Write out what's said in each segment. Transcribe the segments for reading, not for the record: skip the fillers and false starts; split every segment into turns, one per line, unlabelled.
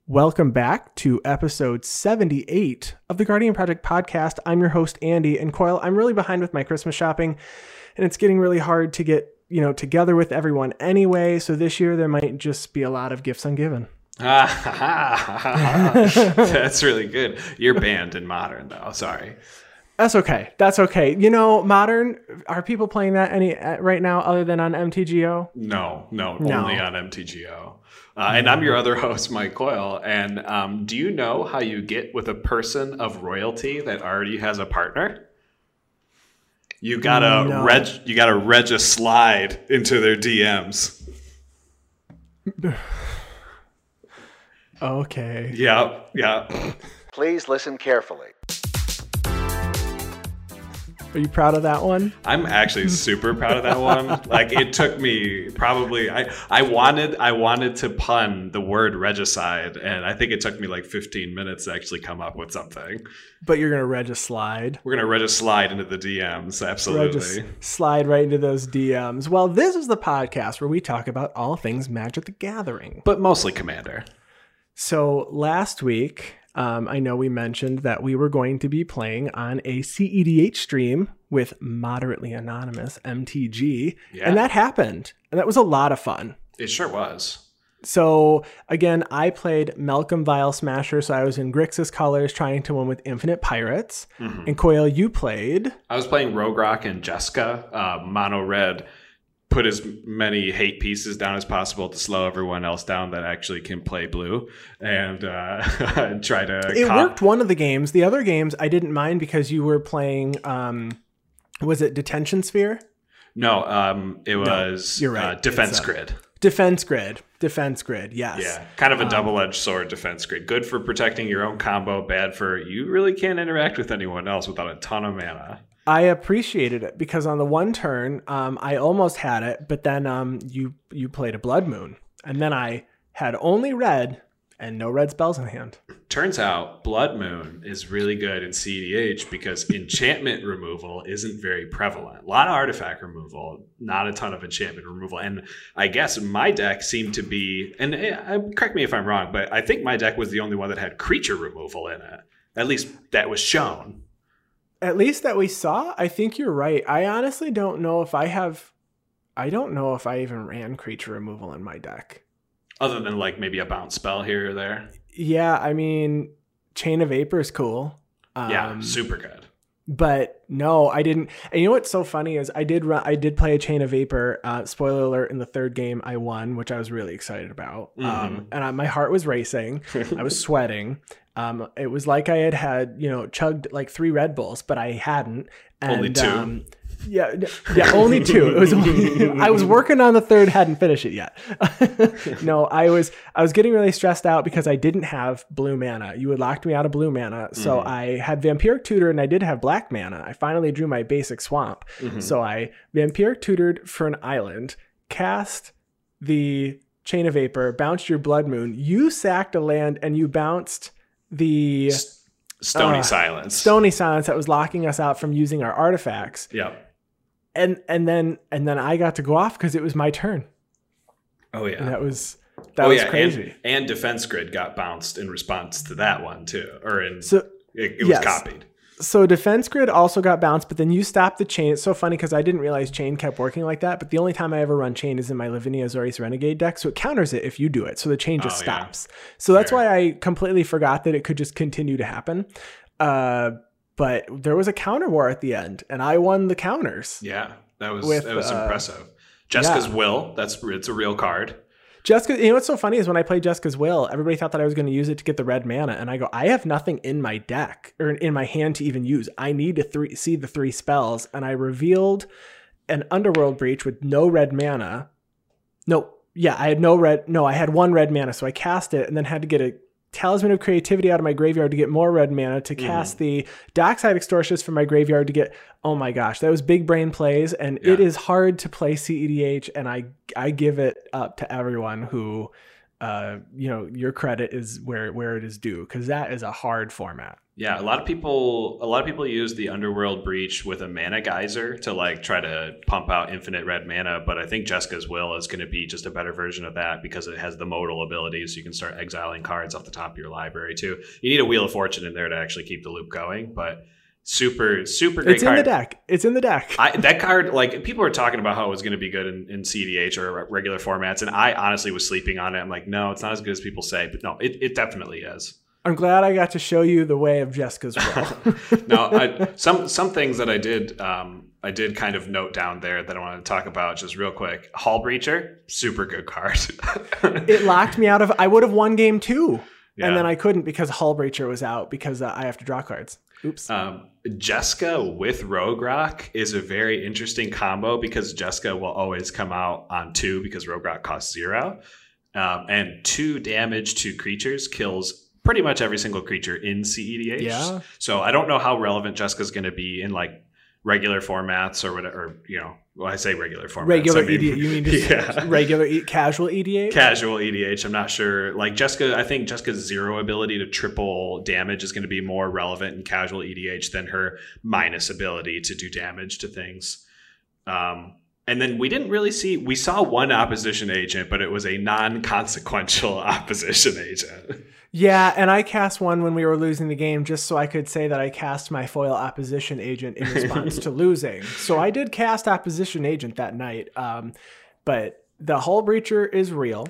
Welcome back to episode 78 of the Guardian Project podcast. I'm your host, Andy, and Coyle, I'm really behind with my Christmas shopping, and it's getting really hard to get, together with everyone anyway. So this year there might just be a lot of gifts ungiven.
That's really good. You're banned in Modern, though. Sorry.
That's okay. Modern, are people playing that right now other than on MTGO?
No, only on MTGO. And I'm your other host, Mike Coyle. And do you know how you get with a person of royalty that already has a partner? You gotta reg a slide into their DMs.
Okay.
Yeah.
Please listen carefully.
Are you proud of that one?
I'm actually super proud of that one. Like, it took me probably, I wanted to pun the word regicide, and I think it took me like 15 minutes to actually come up with something.
But you're going to reg a slide.
We're going to reg a slide into the DMs, absolutely.
Slide right into those DMs. Well, this is the podcast where we talk about all things Magic the Gathering.
But mostly Commander.
So last week, I know we mentioned that we were going to be playing on a CEDH stream with Moderately Anonymous, MTG. Yeah. And that happened. And that was a lot of fun.
It sure was.
So again, I played Malcolm Vile Smasher. So I was in Grixis colors trying to win with Infinite Pirates. Mm-hmm. And Coyle, you played?
I was playing Rogue Rock and Jessica, mono red. Put as many hate pieces down as possible to slow everyone else down that actually can play blue, and try to...
It worked one of the games. The other games I didn't mind because you were playing, was it Detention Sphere?
No, it was
you're right.
Defense Grid.
Defense Grid, yes.
Yeah, kind of a double-edged sword, Defense Grid. Good for protecting your own combo, bad for you really can't interact with anyone else without a ton of mana.
I appreciated it because on the one turn, I almost had it, but then you played a Blood Moon, and then I had only red and no red spells in hand.
Turns out Blood Moon is really good in CEDH because enchantment removal isn't very prevalent. A lot of artifact removal, not a ton of enchantment removal. And I guess my deck seemed to be, and correct me if I'm wrong, but I think my deck was the only one that had creature removal in it. At least that was shown.
At least that we saw. I think you're right. I honestly don't know if I even ran creature removal in my deck.
Other than like maybe a bounce spell here or there.
Yeah, I mean, Chain of Vapor is cool.
Yeah, super good.
But no, I didn't. And you know what's so funny is I did play a Chain of Vapor. Spoiler alert, in the third game I won, which I was really excited about. Mm-hmm. And my heart was racing. I was sweating. It was like I had chugged like 3 Red Bulls, but I hadn't. And,
only 2.
Yeah, only 2. It was I was working on the third, hadn't finished it yet. No, I was getting really stressed out because I didn't have blue mana. You had locked me out of blue mana. So I had Vampiric Tutor and I did have black mana. I finally drew my basic swamp. Mm-hmm. So I Vampiric Tutored for an island, cast the Chain of Vapor, bounced your Blood Moon. You sacked a land and you bounced the
Stony Silence.
Stony Silence that was locking us out from using our artifacts.
Yeah.
And then I got to go off because it was my turn.
Oh yeah.
And that was crazy.
And Defense Grid got bounced in response to that one too. It was copied.
So Defense Grid also got bounced, but then you stopped the chain. It's so funny because I didn't realize chain kept working like that, but the only time I ever run chain is in my Lavinia Azorius Renegade deck, so it counters it if you do it, so the chain just stops. Yeah. So that's why I completely forgot that it could just continue to happen. But there was a counter war at the end, and I won the counters.
Yeah, that was impressive. Jessica's Will, it's a real card.
Jessica, you know what's so funny is when I played Jessica's Will, everybody thought that I was going to use it to get the red mana, and I go, I have nothing in my deck or in my hand to even use. I need to see the 3 spells, and I revealed an Underworld Breach with no red mana. I had 1 red mana, so I cast it and then had to get a Talisman of Creativity out of my graveyard to get more red mana to cast the Dockside Extortionist from my graveyard to get, oh my gosh, that was big brain plays, and it is hard to play CEDH, and I give it up to everyone who your credit is where it is due, because that is a hard format.
Yeah, a lot of people use the Underworld Breach with a mana geyser to like try to pump out infinite red mana, but I think Jeska's Will is going to be just a better version of that because it has the modal ability, so you can start exiling cards off the top of your library too. You need a Wheel of Fortune in there to actually keep the loop going, but super great
it's
card.
It's in the deck.
That card, like, people were talking about how it was going to be good in CDH or regular formats, and I honestly was sleeping on it. I'm like, no, it's not as good as people say, but no, it definitely is.
I'm glad I got to show you the way of Jeska's Will.
No, some things that I did kind of note down there that I want to talk about just real quick. Hull Breacher, super good card.
It locked me out of. I would have won game 2,
Yeah.
and then I couldn't because Hull Breacher was out because I have to draw cards. Oops.
Jeska with Rogue Rock is a very interesting combo because Jeska will always come out on 2 because Rogue Rock costs 0. And 2 damage to creatures kills pretty much every single creature in CEDH.
Yeah.
So I don't know how relevant Jeska's going to be in like regular formats or whatever, I say regular formats.
Regular
I mean,
EDH. You mean just regular casual EDH?
Casual EDH. I'm not sure. Like Jeska, I think Jeska's 0 ability to triple damage is going to be more relevant in casual EDH than her minus ability to do damage to things. And then we saw one opposition agent, but it was a non-consequential opposition agent.
Yeah, and I cast one when we were losing the game just so I could say that I cast my foil opposition agent in response to losing. So I did cast opposition agent that night. But the Hull Breacher is real.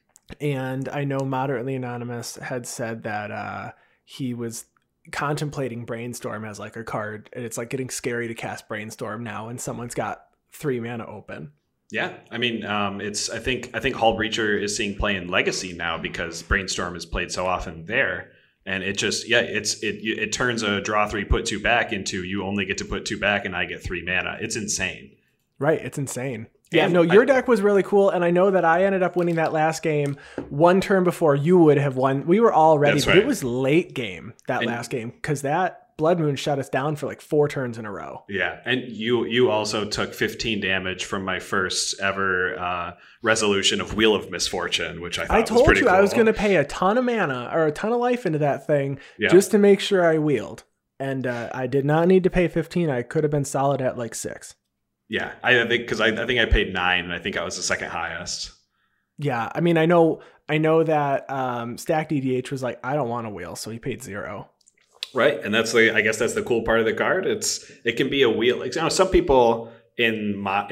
And I know Moderately Anonymous had said that he was contemplating Brainstorm as like a card. And it's like getting scary to cast Brainstorm now when someone's got 3 mana open.
Yeah, I mean, I think Hull Breacher is seeing play in Legacy now because Brainstorm is played so often there, and it just it turns a draw 3 put 2 back into you only get to put 2 back and I get 3 mana. It's insane.
Right, it's insane. Yeah, no, your deck was really cool, and I know that I ended up winning that last game one turn before you would have won. We were all ready, but it was late game last game because that Blood Moon shut us down for like 4 turns in a row.
Yeah, and you also took 15 damage from my first ever resolution of Wheel of Misfortune, which I thought was pretty cool.
I was going to pay a ton of mana or a ton of life into that thing just to make sure I wheeled. And I did not need to pay 15. I could have been solid at like 6.
Yeah, I think because I think I paid 9, and I think I was the second highest. Yeah,
I mean, I know that Stacked EDH was like, I don't want to wheel, so he paid 0.
Right, and I guess that's the cool part of the card. It can be a wheel. Like, some people in more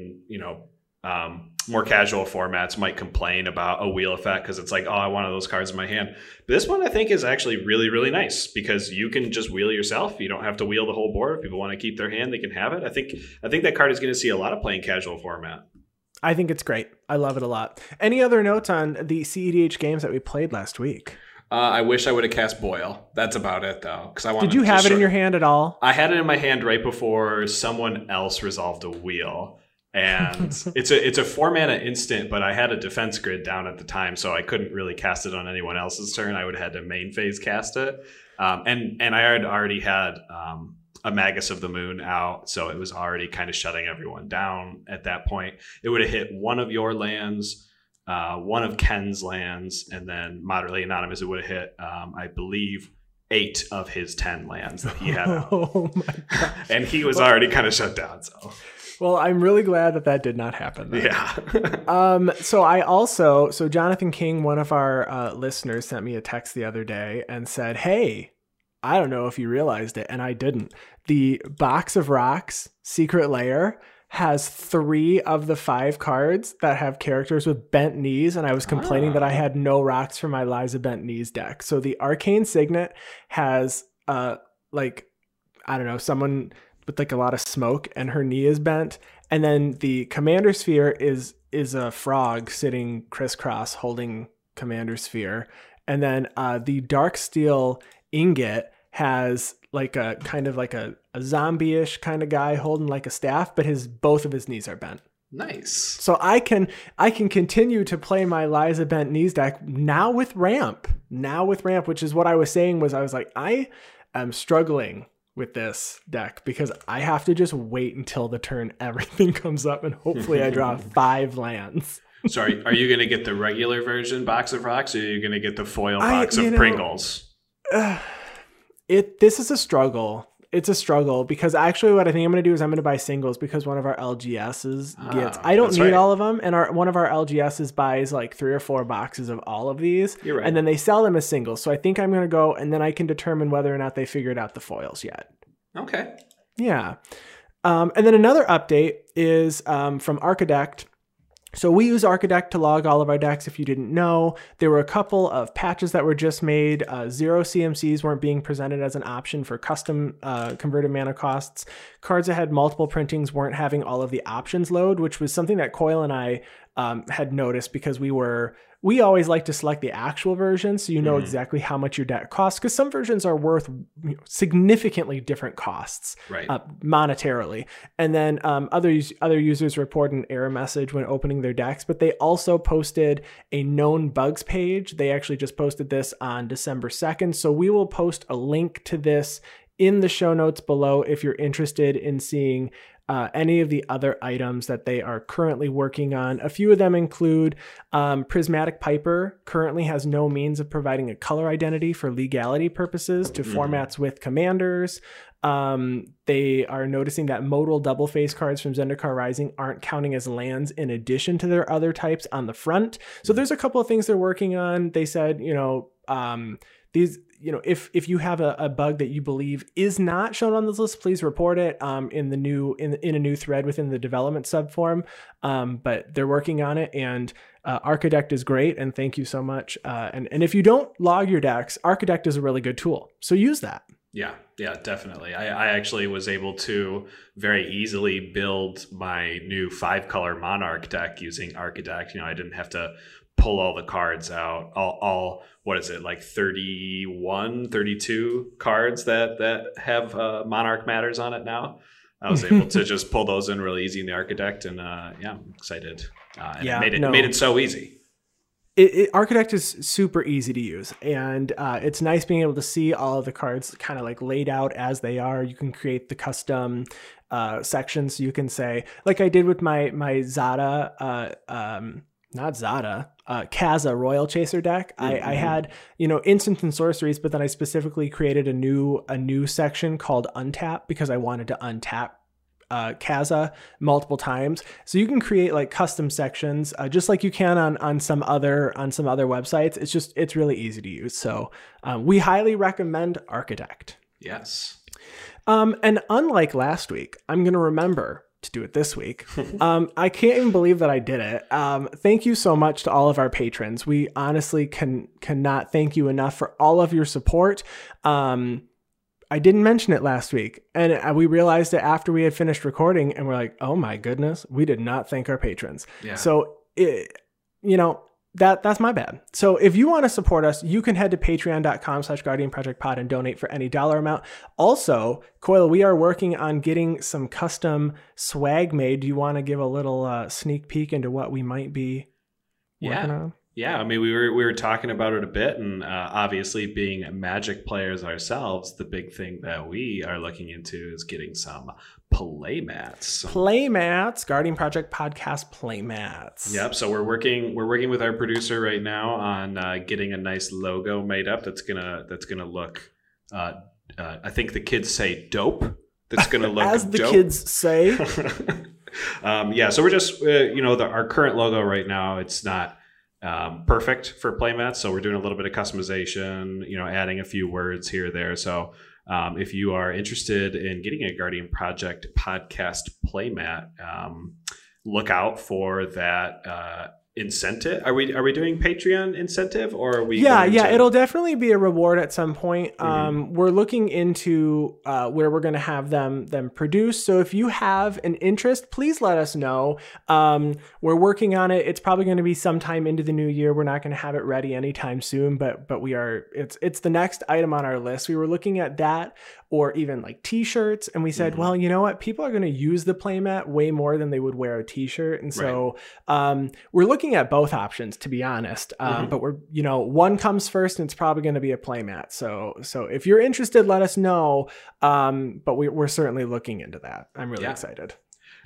casual formats might complain about a wheel effect because it's like, oh, I want one of those cards in my hand. But this one I think is actually really, really nice because you can just wheel yourself. You don't have to wheel the whole board. If people want to keep their hand, they can have it. I think that card is going to see a lot of play in casual format.
I think it's great. I love it a lot. Any other notes on the CEDH games that we played last week?
I wish I would have cast Boil. That's about it, though.
Did you have it in your hand at all?
I had it in my hand right before someone else resolved a wheel. And it's a 4-mana instant, but I had a defense grid down at the time, so I couldn't really cast it on anyone else's turn. I would have had to main phase cast it. And I had already had a Magus of the Moon out, so it was already kind of shutting everyone down at that point. It would have hit one of your lands, one of Ken's lands, and then Moderately Anonymous, it would have hit, I believe, 8 of his 10 lands that he had out.
Oh my gosh.
And he was already kind of shut down, so...
Well, I'm really glad that did not happen. Then.
Yeah.
So Jonathan King, one of our listeners, sent me a text the other day and said, hey, I don't know if you realized it, and I didn't. The Box of Rocks Secret Lair has 3 of the 5 cards that have characters with bent knees, and I was complaining that I had no rocks for my Liza Bent Knees deck. So the Arcane Signet has, someone with like a lot of smoke and her knee is bent, and then the Commander Sphere is a frog sitting crisscross holding Commander Sphere, and then the Darksteel Ingot has like a kind of like a zombie-ish kind of guy holding like a staff, but both of his knees are bent.
Nice.
So I can continue to play my Liza Bent Knees deck now with ramp, which is what I was saying. I was like, I am struggling with this deck because I have to just wait until the turn everything comes up and hopefully I draw 5 lands.
So are you going to get the regular version box of rocks, or are you going to get the foil box of Pringles?
This is a struggle. It's a struggle because actually what I think I'm going to do is I'm going to buy singles because one of our LGSs gets, I don't need all of them. And one of our LGSs buys like 3 or 4 boxes of all of these.
You're right.
And then they sell them as singles. So I think I'm going to go and then I can determine whether or not they figured out the foils yet.
Okay.
Yeah. And then another update is from Archidekt. So we use Archidekt to log all of our decks. If you didn't know, there were a couple of patches that were just made. 0 CMCs weren't being presented as an option for custom converted mana costs. Cards that had multiple printings weren't having all of the options load, which was something that Coil and I had noticed because we always like to select the actual version so you know exactly how much your deck costs, because some versions are worth significantly different costs monetarily. And then other users report an error message when opening their decks, but they also posted a known bugs page. They actually just posted this on December 2nd. So we will post a link to this in the show notes below if you're interested in seeing any of the other items that they are currently working on. A few of them include Prismatic Piper currently has no means of providing a color identity for legality purposes to formats with commanders. They are noticing that modal double face cards from Zendikar Rising aren't counting as lands in addition to their other types on the front. So there's a couple of things they're working on. They said, if you have a bug that you believe is not shown on this list, please report it in a new thread within the development subforum. But they're working on it, and Archidekt is great, and thank you so much. And if you don't log your decks, Archidekt is a really good tool, so use that.
Yeah, definitely. I actually was able to very easily build my new 5-color Monarch deck using Archidekt. I didn't have to pull all the cards out, all what is it, like 32 cards that have Monarch Matters on it now. I was able to just pull those in really easy in the Archidekt, and I'm excited. It made it so easy.
Archidekt is super easy to use, and it's nice being able to see all of the cards kind of like laid out as they are. You can create the custom sections. So you can say, like I did with my Zada, Kaza Royal Chaser deck. I had, instant and sorceries, but then I specifically created a new section called Untap because I wanted to untap Kaza multiple times. So you can create like custom sections, just like you can on some other websites. It's really easy to use. So we highly recommend Archidekt.
Yes.
And unlike last week, I'm going to remember to do it this week. I can't even believe that I did it. Thank you so much to all of our patrons. We honestly cannot thank you enough for all of your support. I didn't mention it last week, and we realized it after we had finished recording, and we're like, oh my goodness, we did not thank our patrons. Yeah. So, that's my bad. So if you want to support us, you can head to patreon.com/guardianprojectpod and donate for any dollar amount. Also, Coil, we are working on getting some custom swag made. Do you want to give a little sneak peek into what we might be working on?
Yeah, I mean, we were talking about it a bit, and obviously being Magic players ourselves, the big thing that we are looking into is getting some playmats. Guardian Project Podcast playmats. Yep. So we're working with our producer right now on getting a nice logo made up that's gonna look. I think the kids say dope. That's gonna look
as the
dope.
Kids say.
So we're just our current logo right now. It's not perfect for playmats, so we're doing a little bit of customization, adding a few words here or there. So if you are interested in getting a Guardian Project Podcast playmat, look out for that incentive. Are we doing Patreon incentive, or are we? Yeah,
it'll definitely be a reward at some point. We're looking into where we're going to have them produced. So if you have an interest, please let us know. We're working on it. It's probably going to be sometime into the new year. We're not going to have it ready anytime soon, but we are. It's the next item on our list. We were looking at that, or even like t-shirts, and we said, well, you know what? People are going to use the playmat way more than they would wear a t-shirt, and so we're looking at both options, to be honest. But we're, one comes first, and it's probably going to be a playmat. So if you're interested, let us know. But we're certainly looking into that. I'm really excited.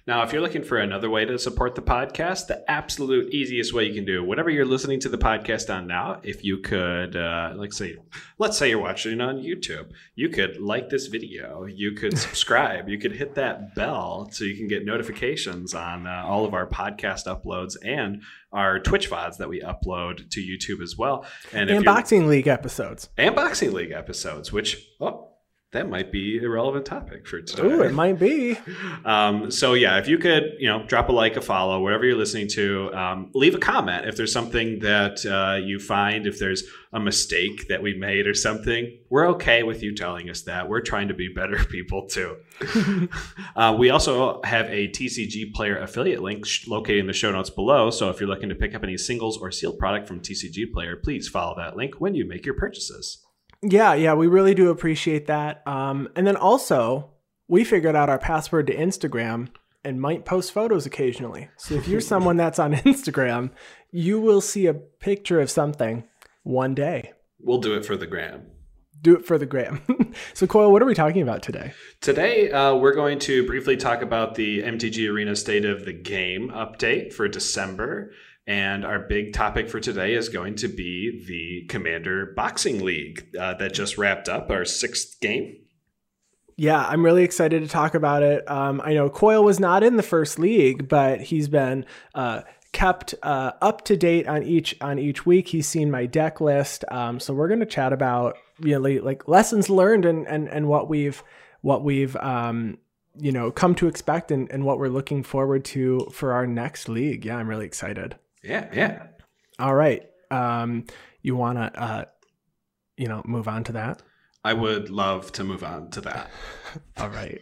Now, if you're looking for another way to support the podcast, the absolute easiest way you can do it, whatever you're listening to the podcast on now, if you could, let's say you're watching it on YouTube, you could like this video, you could subscribe, you could hit that bell so you can get notifications on all of our podcast uploads and our Twitch VODs that we upload to YouTube as well.
And Boxing League episodes.
And Boxing League episodes, which, that might be a relevant topic for today.
Oh, it might be.
So yeah, if you could, drop a like, a follow, whatever you're listening to, leave a comment if there's something that you find, if there's a mistake that we made or something. We're okay with you telling us that. We're trying to be better people too. We also have a TCG Player affiliate link located in the show notes below. So if you're looking to pick up any singles or sealed product from TCG Player, please follow that link when you make your purchases.
Yeah, we really do appreciate that. And then also, we figured out our password to Instagram and might post photos occasionally. So if you're someone that's on Instagram, you will see a picture of something one day.
We'll do it for the gram.
Do it for the gram. So Coyle, what are we talking about today?
Today, we're going to briefly talk about the MTG Arena State of the Game update for December. And our big topic for today is going to be the Commander Boxing League that just wrapped up, our 6th game.
Yeah, I'm really excited to talk about it. I know Coyle was not in the first league, but he's been kept up to date on each week. He's seen my deck list. So we're going to chat about really like lessons learned and what we've come to expect and what we're looking forward to for our next league. Yeah, I'm really excited.
Yeah.
All right. You want to, move on to that?
I would love to move on to that.
All right.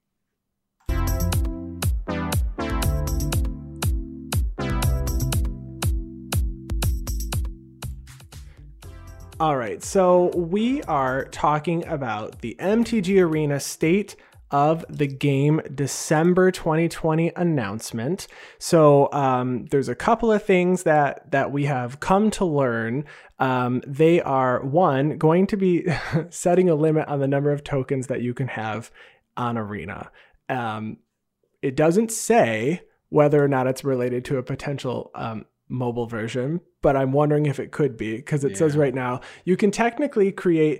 All right. So we are talking about the MTG Arena State of the Game December 2020 announcement. So there's a couple of things that we have come to learn. They are, one, going to be setting a limit on the number of tokens that you can have on Arena. It doesn't say whether or not it's related to a potential mobile version, but I'm wondering if it could be, because it says right now you can technically create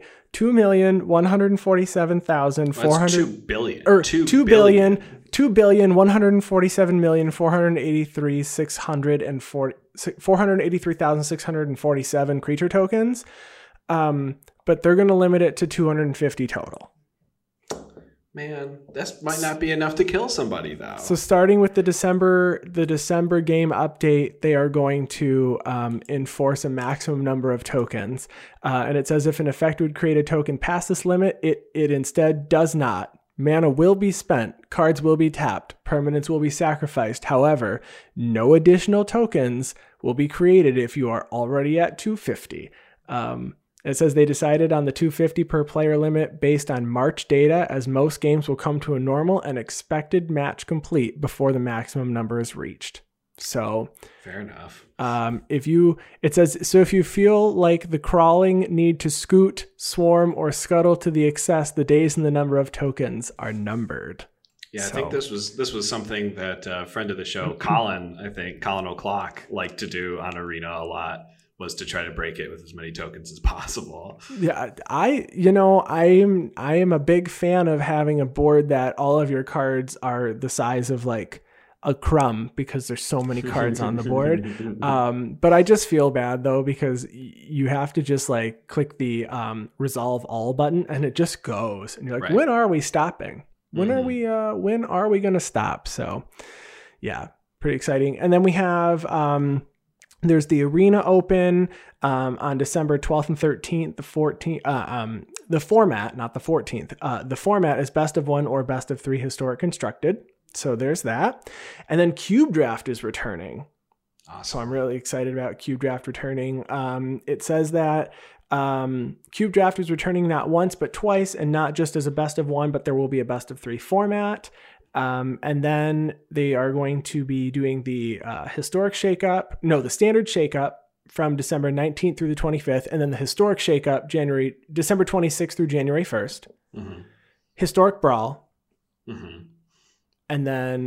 2,147,400
billion
or 2,147,483,647 creature tokens. But they're going to limit it to 250 total.
Man, this might not be enough to kill somebody, though.
So starting with the December game update, they are going to enforce a maximum number of tokens. And it says if an effect would create a token past this limit, it instead does not. Mana will be spent, cards will be tapped, permanents will be sacrificed. However, no additional tokens will be created if you are already at 250. It says they decided on the 250 per player limit based on March data, as most games will come to a normal and expected match complete before the maximum number is reached. So
fair enough.
If you feel like the crawling need to scoot, swarm, or scuttle to the excess, the days and the number of tokens are numbered.
Yeah, I think this was something that a friend of the show, Colin O'Clock, liked to do on Arena a lot. Was to try to break it with as many tokens as possible. Yeah,
I am a big fan of having a board that all of your cards are the size of like a crumb, because there's so many cards on the board. But I just feel bad though, because you have to just like click the resolve all button and it just goes. And you're like, When are we stopping? When are we going to stop? So yeah, pretty exciting. And then we have, there's the Arena Open on December 12th and 13th, the 14th. The format, not the 14th. The format is best of 1 or best of 3 historic constructed. So there's that. And then Cube Draft is returning. Awesome. So I'm really excited about Cube Draft returning. It says that Cube Draft is returning not once but twice, and not just as a best of 1, but there will be a best of 3 format. And then they are going to be doing the the standard shakeup from December 19th through the 25th, and then the historic shakeup December 26th through January 1st. Mm-hmm. Historic Brawl. Mm-hmm. And then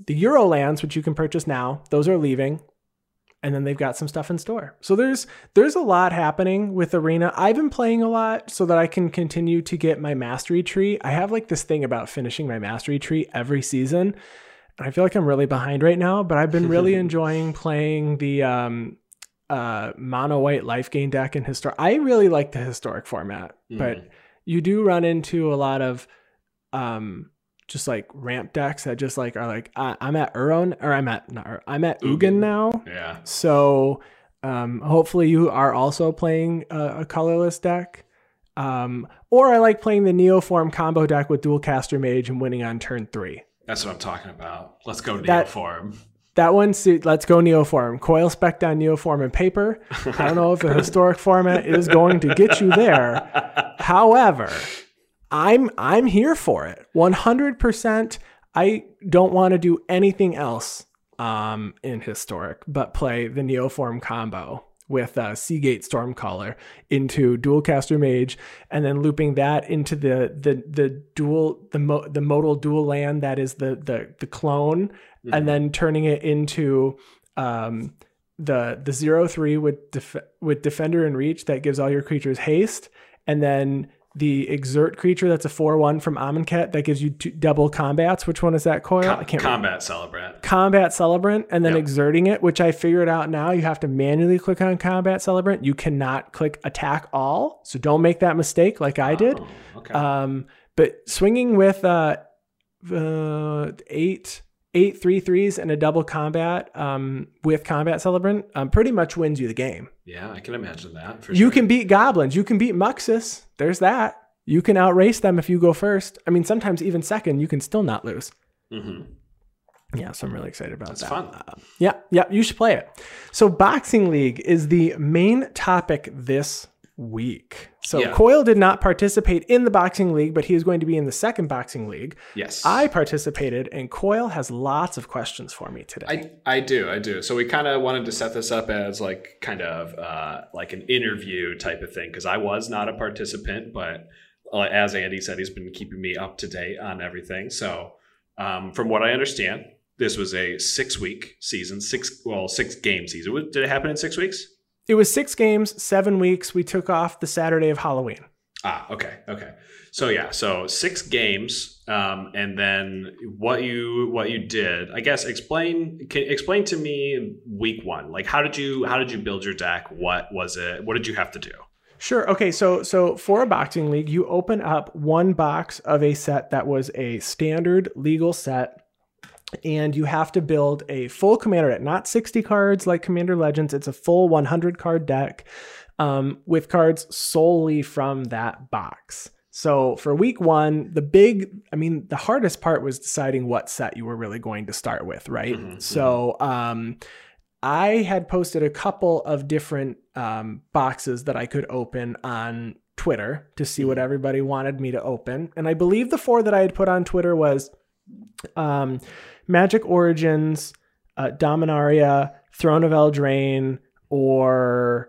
the Euro lands, which you can purchase now, those are leaving. And then they've got some stuff in store. So there's a lot happening with Arena. I've been playing a lot so that I can continue to get my mastery tree. I have like this thing about finishing my mastery tree every season. And I feel like I'm really behind right now, but I've been really enjoying playing the mono white life gain deck in historic. I really like the historic format, but you do run into a lot of just like ramp decks that just like are like I'm at Uron, or I'm at Ugin now.
Yeah.
So hopefully you are also playing a colorless deck. Or I like playing the Neoform combo deck with Dualcaster Mage and winning on turn 3.
That's what I'm talking about. Let's go Neoform.
That one, let's go Neoform. Coil spec down Neoform and paper. I don't know if the historic format is going to get you there. However, I'm here for it. 100%. I don't want to do anything else in historic but play the Neoform combo with Seagate Stormcaller into Dualcaster Mage, and then looping that into the modal dual land that is the clone, and then turning it into the 0/3 with Defender and Reach that gives all your creatures haste, and then the Exert creature that's a 4/1 from Amonkhet that gives you double combats. Which one is that, Coil? I can't remember. Combat Celebrant, and then exerting it, which I figured out now. You have to manually click on Combat Celebrant. You cannot click Attack All, so don't make that mistake like I did.
Okay.
But swinging with 8 3/3s and a double combat with Combat Celebrant pretty much wins you the game.
Yeah, I can imagine that.
You can beat goblins. You can beat Muxus. There's that. You can outrace them if you go first. I mean, sometimes even second, you can still not lose. Yeah, so I'm really excited about that.
That's fun.
Yeah, you should play it. So Boxing League is the main topic this week. So Coil did not participate in the Boxing League, but he is going to be in the second Boxing League.
Yes.
I participated, and Coil has lots of questions for me today.
I do. So we kind of wanted to set this up as like kind of like an interview type of thing, because I was not a participant, but as Andy said, he's been keeping me up to date on everything. So from what I understand, this was a 6-week season, 6-game season. Did it happen in 6 weeks?
It was 6 games, 7 weeks. We took off the Saturday of Halloween.
Okay. So 6 games, and then what you did. I guess explain to me week 1. Like how did you build your deck? What was it? What did you have to do?
Sure. Okay. So for a Boxing League, you open up one box of a set that was a standard legal set. And you have to build a full commander deck, not 60 cards like Commander Legends. It's a full 100 card deck with cards solely from that box. So for week 1, the hardest part was deciding what set you were really going to start with, right? So I had posted a couple of different boxes that I could open on Twitter to see what everybody wanted me to open. And I believe the 4 that I had put on Twitter was Magic Origins, Dominaria, Throne of Eldraine, or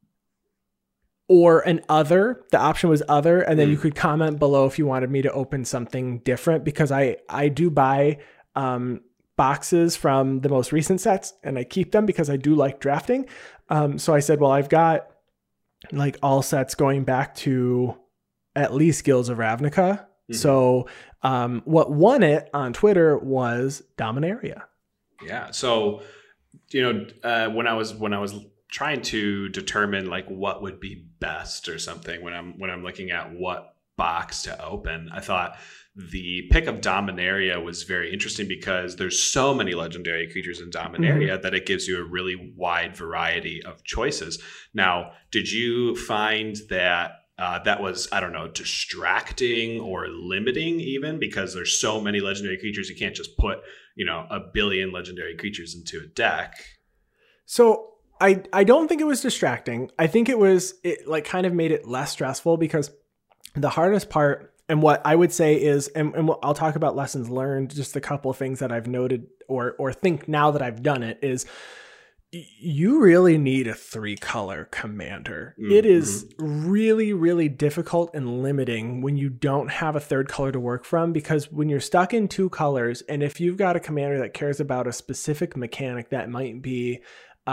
an other. The option was other, and then you could comment below if you wanted me to open something different, because I do buy boxes from the most recent sets, and I keep them because I do like drafting. So I said, well, I've got like all sets going back to at least Guilds of Ravnica. So what won it on Twitter was Dominaria.
Yeah. So, when I was trying to determine like what would be best or something, when I'm looking at what box to open, I thought the pick of Dominaria was very interesting because there's so many legendary creatures in Dominaria that it gives you a really wide variety of choices. Now, did you find that that was, I don't know, distracting or limiting even, because there's so many legendary creatures, you can't just put, a billion legendary creatures into a deck?
So I don't think it was distracting. I think it like kind of made it less stressful, because the hardest part, and what I would say is, and I'll talk about lessons learned, just a couple of things that I've noted or think now that I've done it, is You really need a 3-color commander.
Mm-hmm.
It is really, really difficult and limiting when you don't have a third color to work from, because when you're stuck in 2 colors, and if you've got a commander that cares about a specific mechanic that might be,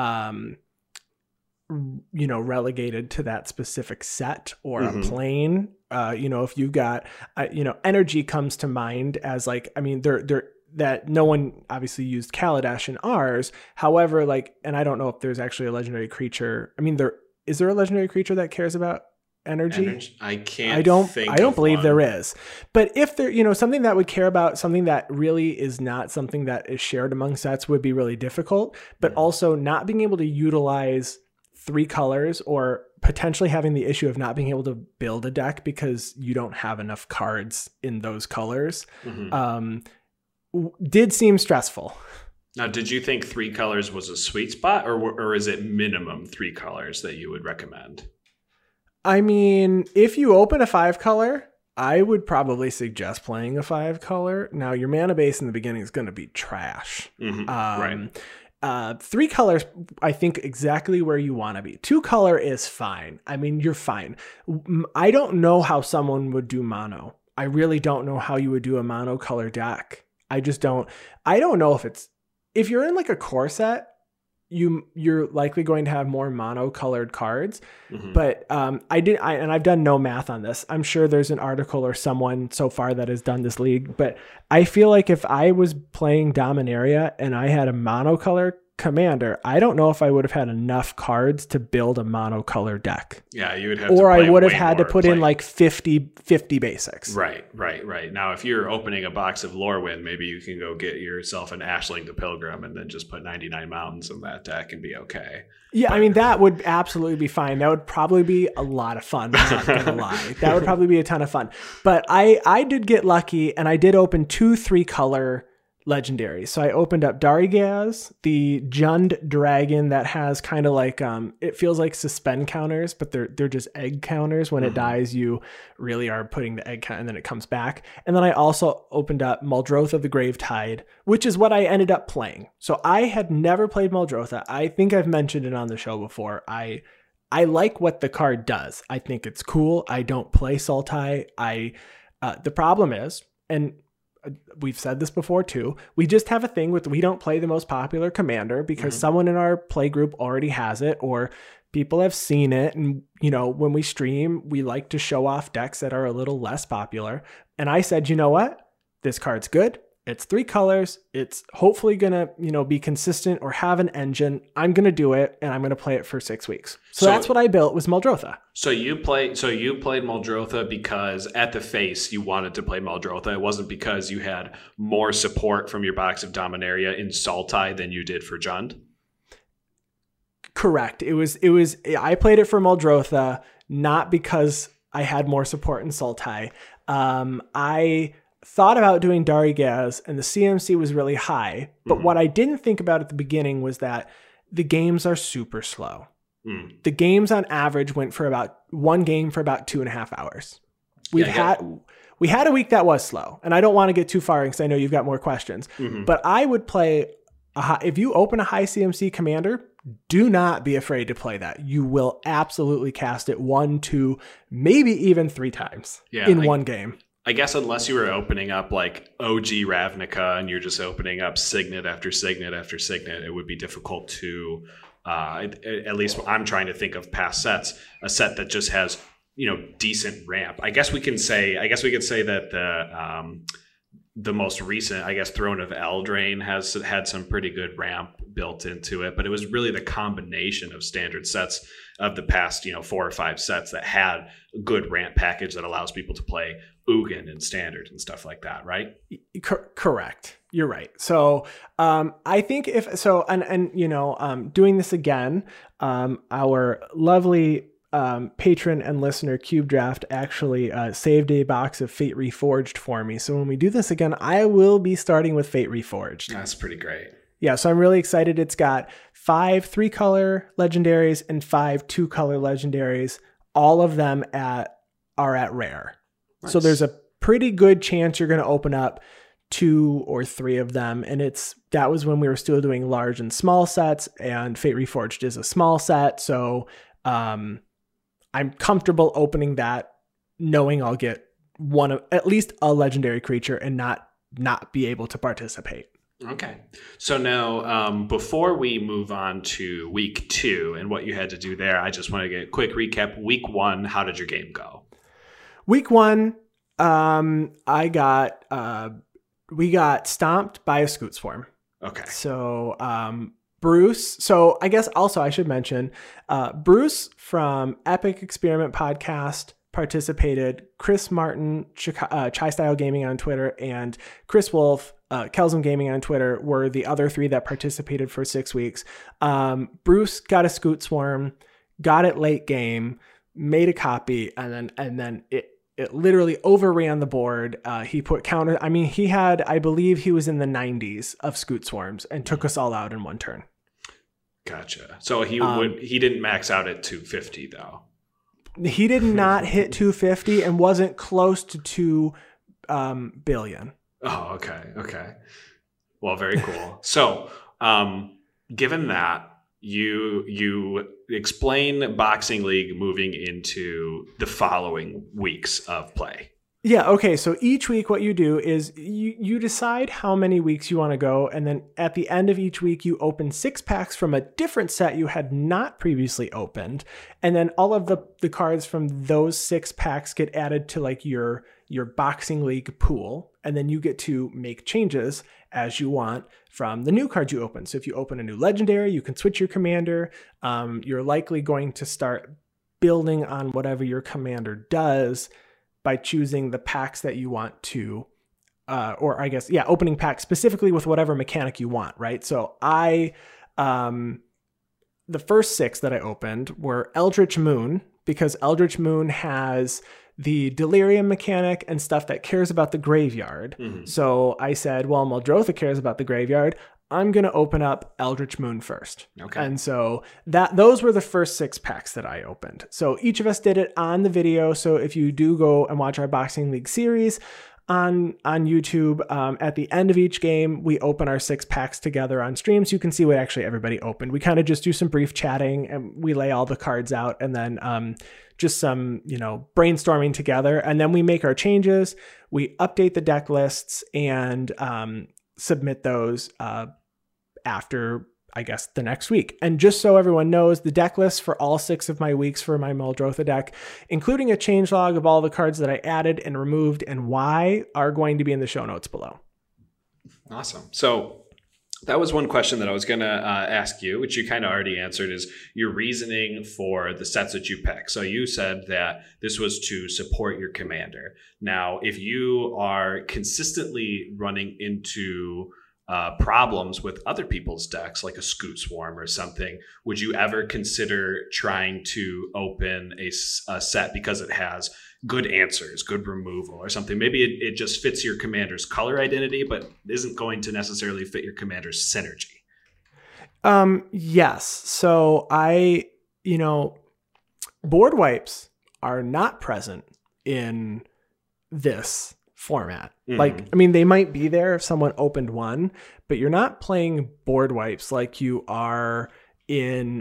relegated to that specific set or a plane, if you've got, energy comes to mind as like, I mean, they're that no one obviously used Kaladesh in ours. However, and I don't know if there's actually a legendary creature. I mean, is there a legendary creature that cares about energy?
I can't.
I don't believe there is. But if there, something that would care about something that really is not something that is shared among sets would be really difficult. But also not being able to utilize 3 colors, or potentially having the issue of not being able to build a deck because you don't have enough cards in those colors. Did seem stressful.
Now, did you think 3 colors was a sweet spot, or is it minimum 3 colors that you would recommend?
I mean, if you open a 5-color, I would probably suggest playing a 5-color. Now, your mana base in the beginning is going to be trash.
Right.
3 colors, I think exactly where you want to be. 2-color is fine. I mean, you're fine. I don't know how someone would do mono. I really don't know how you would do a mono color deck. I just don't. I don't know if you're in like a core set, you're likely going to have more mono colored cards. But I've done no math on this. I'm sure there's an article or someone so far that has done this league, but I feel like if I was playing Dominaria and I had a monocolor commander, I don't know if I would have had enough cards to build a monocolor deck.
Yeah, you would have
or I would have had to put in like 50 basics.
Right. Now, if you're opening a box of Lorwyn, maybe you can go get yourself an Ashling the Pilgrim and then just put 99 mountains in that deck and be okay.
Yeah, I mean, that would absolutely be fine. That would probably be a lot of fun. I'm not going to lie. That would probably be a ton of fun. But I did get lucky, and I did open 2 3-color legendaries. So I opened up Darigaz, the Jund dragon that has kind of like, it feels like suspend counters, but they're just egg counters. When it dies, you really are putting the egg count, and then it comes back. And then I also opened up Muldrotha the Gravetide, which is what I ended up playing. So I had never played Muldrotha. I think I've mentioned it on the show before. I like what the card does. I think it's cool. I don't play Sultai. The problem is, and we've said this before too, we just have a thing with, we don't play the most popular commander because someone in our play group already has it, or people have seen it. And, when we stream, we like to show off decks that are a little less popular. And I said, you know what? This card's good. It's 3 colors. It's hopefully going to, be consistent or have an engine. I'm going to do it, and I'm going to play it for 6 weeks. So that's what I built, was Muldrotha.
So you played Muldrotha because at the face you wanted to play Muldrotha. It wasn't because you had more support from your box of Dominaria in Sultai than you did for Jund?
Correct. It was I played it for Muldrotha, not because I had more support in Sultai. I thought about doing Darigaz, and the CMC was really high. But what I didn't think about at the beginning was that the games are super slow. The games on average went for about 1 game for about 2.5 hours. We had a week that was slow, and I don't want to get too far because I know you've got more questions. But I would play if you open a high CMC commander, do not be afraid to play that. You will absolutely cast it 1, 2, maybe even 3 times in one game.
I guess unless you were opening up like OG Ravnica and you're just opening up Signet after Signet after Signet, it would be difficult to, at least I'm trying to think of past sets, a set that just has, decent ramp. I guess we can say that the most recent, Throne of Eldraine has had some pretty good ramp built into it, but it was really the combination of standard sets of the past, 4 or 5 sets that had a good ramp package that allows people to play Ugin and standard and stuff like that, right?
Correct. You're right. So I think doing this again, our lovely patron and listener Cube Draft actually saved a box of Fate Reforged for me. So when we do this again, I will be starting with Fate Reforged.
That's pretty great.
Yeah, so I'm really excited. It's got 5 3-color legendaries and 5 2-color legendaries. All of them are at rare. Nice. So there's a pretty good chance you're going to open up 2 or 3 of them, and that was when we were still doing large and small sets, and Fate Reforged is a small set, so I'm comfortable opening that, knowing I'll get at least a legendary creature and not be able to participate.
Okay. So now, before we move on to week 2 and what you had to do there, I just want to get a quick recap. Week 1, how did your game go?
Week 1, we got stomped by a Scoot Swarm.
Okay.
So, Bruce. So I guess also I should mention, Bruce from Epic Experiment Podcast participated. Chris Martin, Chai Style Gaming on Twitter, and Chris Wolf, Kelsum Gaming on Twitter were the other 3 that participated for 6 weeks. Bruce got a Scoot Swarm, got it late game, made a copy, and then it literally overran the board. He put counter. I mean, I believe he was in the 90s of Scoot Swarms and took us all out in one turn.
Gotcha. So he didn't max out at 250 though.
He did not hit 250 and wasn't close to 2 billion.
Oh, okay. Well, very cool. So, given that, you explain Boxing League moving into the following weeks of play.
Yeah, okay. So each week what you do is you decide how many weeks you want to go, and then at the end of each week you open 6 packs from a different set you had not previously opened, and then all of the cards from those 6 packs get added to like your Boxing League pool, and then you get to make changes as you want from the new cards you open. So if you open a new legendary, you can switch your commander. You're likely going to start building on whatever your commander does by choosing the packs that you want to, opening packs specifically with whatever mechanic you want, right? So the first 6 that I opened were Eldritch Moon, because Eldritch Moon has the Delirium mechanic and stuff that cares about the graveyard. Mm-hmm. So I said, well, Muldrotha cares about the graveyard. I'm going to open up Eldritch Moon first. Okay. And so those were the first 6 packs that I opened. So each of us did it on the video. So if you do go and watch our Boxing League series on YouTube, at the end of each game, we open our 6 packs together on stream. So you can see what actually everybody opened. We kind of just do some brief chatting and we lay all the cards out, and then just some, brainstorming together. And then we make our changes. We update the deck lists and submit those after, I guess, the next week. And just so everyone knows, the deck list for all 6 of my weeks for my Muldrotha deck, including a changelog of all the cards that I added and removed and why, are going to be in the show notes below.
Awesome. So that was one question that I was going to ask you, which you kind of already answered, is your reasoning for the sets that you pick. So you said that this was to support your commander. Now, if you are consistently running into problems with other people's decks, like a Scoot Swarm or something, would you ever consider trying to open a set because it has good answers, good removal or something? Maybe it just fits your commander's color identity, but isn't going to necessarily fit your commander's synergy.
Yes. So board wipes are not present in this format. Mm-hmm. They might be there if someone opened one, but you're not playing board wipes like you are in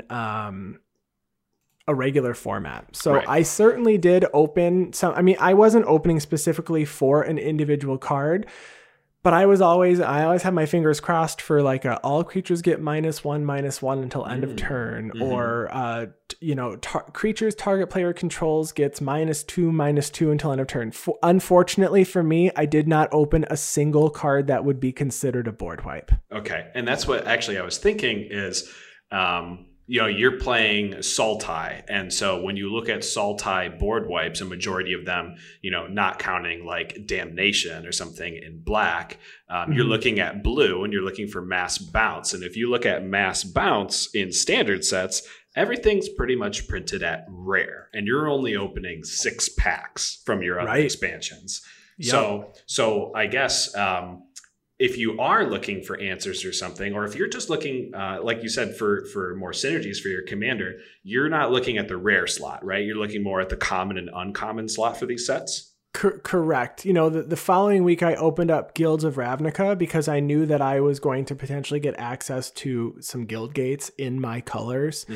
a regular format. So right. I certainly did open some. I wasn't opening specifically for an individual card, but I always had my fingers crossed for like all creatures get -1/-1 until end of turn, mm-hmm. or creatures target player controls gets -2/-2 until end of turn. Unfortunately for me, I did not open a single card that would be considered a board wipe.
Okay, and that's what actually I was thinking is. You're playing Sultai. And so when you look at Sultai board wipes, a majority of them, not counting like Damnation or something in black, you're looking at blue and you're looking for mass bounce. And if you look at mass bounce in standard sets, everything's pretty much printed at rare. And you're only opening 6 packs from your other expansions. Yep. So I guess if you are looking for answers or something, or if you're just looking, like you said, for more synergies for your commander, you're not looking at the rare slot, right? You're looking more at the common and uncommon slot for these sets.
Correct. You know, the following week I opened up Guilds of Ravnica because I knew that I was going to potentially get access to some guild gates in my colors.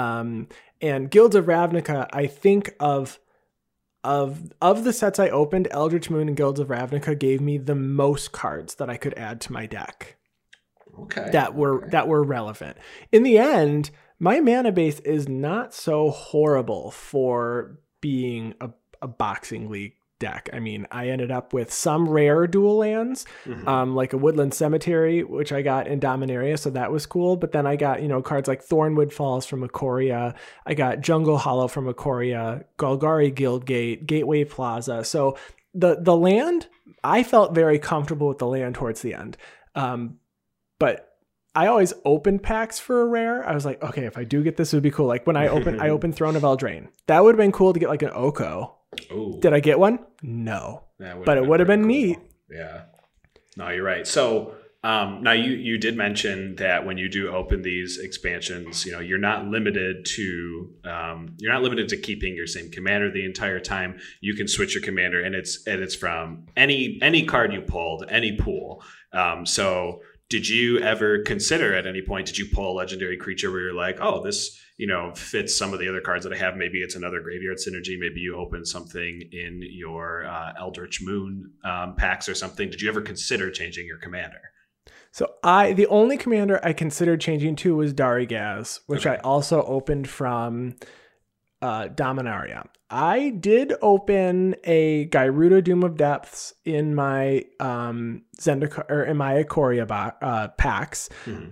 And Guilds of Ravnica, I think of the sets I opened, Eldritch Moon and Guilds of Ravnica gave me the most cards that I could add to my deck.
Okay.
That were relevant. In the end, my mana base is not so horrible for being a boxing league deck. I mean, I ended up with some rare dual lands, like a Woodland Cemetery, which I got in Dominaria, so that was cool. But then I got, you know, cards like Thornwood Falls from Ikoria. I got Jungle Hollow from Ikoria, Golgari Guildgate, Gateway Plaza. So the land, I felt very comfortable with the land towards the end. But I always opened packs for a rare. I was like, okay, if I do get this, it would be cool. Like when I opened Throne of Eldraine. That would have been cool to get like an Oko.
Ooh.
Did I get one? No. But it would have been neat.
Yeah. No, you're right. So now you did mention that when you do open these expansions, you know, you're not limited to keeping your same commander the entire time. You can switch your commander, and it's from any card you pulled, any pool. So did you ever consider at any point, did you pull a legendary creature where you're like, oh, this, you know, fits some of the other cards that I have? Maybe it's another graveyard synergy. Maybe you open something in your Eldritch Moon packs or something. Did you ever consider changing your commander?
So the only commander I considered changing to was Darigaz, which I also opened from Dominaria. I did open a Gyruda Doom of Depths in my Zendikar or in my Ikoria packs,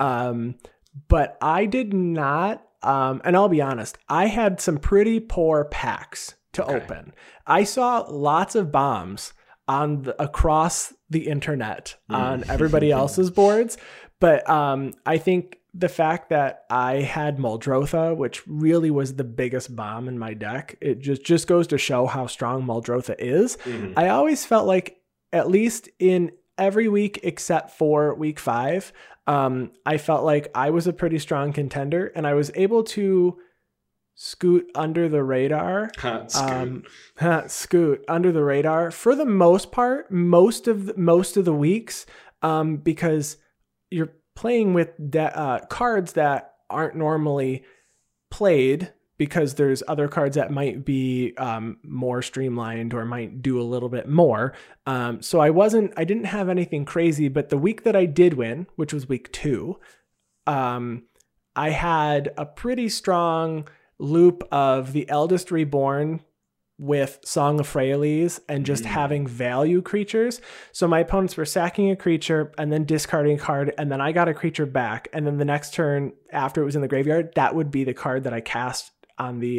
but I did not. And I'll be honest, I had some pretty poor packs to open. I saw lots of bombs across the internet on everybody else's boards, but I think the fact that I had Muldrotha, which really was the biggest bomb in my deck, it just goes to show how strong Muldrotha is. I always felt like, at least in every week except for week 5, I felt like I was a pretty strong contender, and I was able to scoot under the radar. Scoot under the radar for the most part, most of the weeks, because you're playing with cards that aren't normally played, because there's other cards that might be more streamlined or might do a little bit more. So I didn't have anything crazy, but the week that I did win, which was week 2, I had a pretty strong loop of the Eldest Reborn with Song of Freyalise and just having value creatures. So my opponents were sacking a creature and then discarding a card, and then I got a creature back. And then the next turn after it was in the graveyard, that would be the card that I cast on the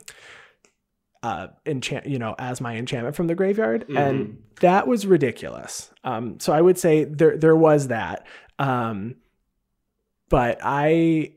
enchant, you know, as my enchantment from the graveyard. And that was ridiculous. So I would say there was that. But I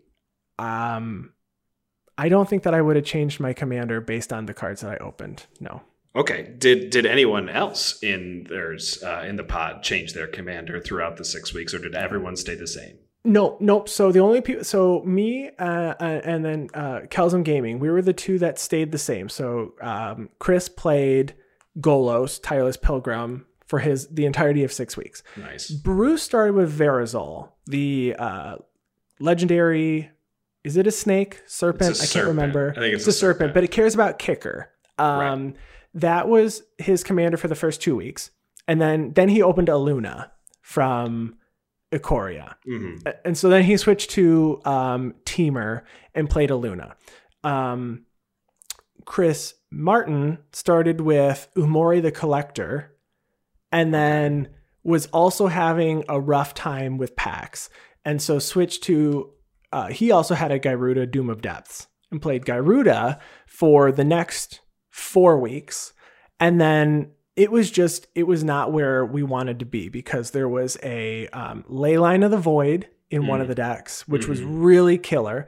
don't think that I would have changed my commander based on the cards that I opened. No.
Okay. Did anyone else in the pod change their commander throughout the 6 weeks, or did everyone stay the same?
Nope. So the only people, so me and then Kelsum Gaming, we were the two that stayed the same. So Chris played Golos, Tireless Pilgrim, for the entirety of 6 weeks.
Nice.
Bruce started with Verazol, the legendary. Is it a snake? Serpent? I can't remember.
I think it's
a serpent, but it cares about kicker.
Right.
That was his commander for the first 2 weeks. And then he opened a Luna from Ikoria. And so then he switched to Temur and played a Luna. Chris Martin started with Umori the Collector, and then was also having a rough time with packs. And so switched to he also had a Gyruda Doom of Depths and played Gyruda for the next 4 weeks. And then it was not where we wanted to be, because there was a Leyline of the Void in one of the decks, which was really killer.